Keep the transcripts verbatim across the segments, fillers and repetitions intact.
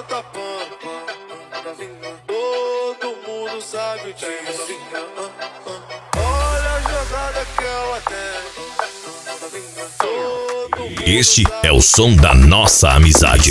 senta pam, todo mundo sabe disso. Olha a jogada que ela tem. Este é o som da nossa amizade.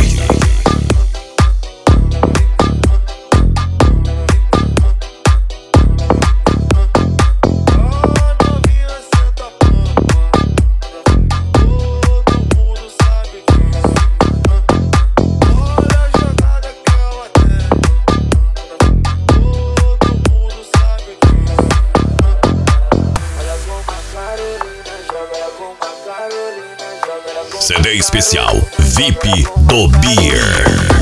C D especial V I P do Beer.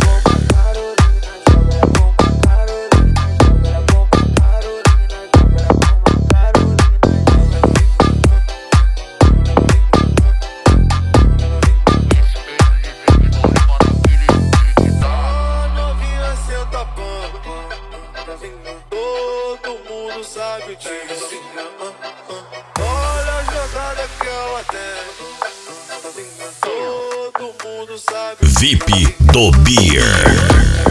Todo mundo sabe disso. Olha a jogada que ela tem. Todo mundo sabe. V I P do Beer.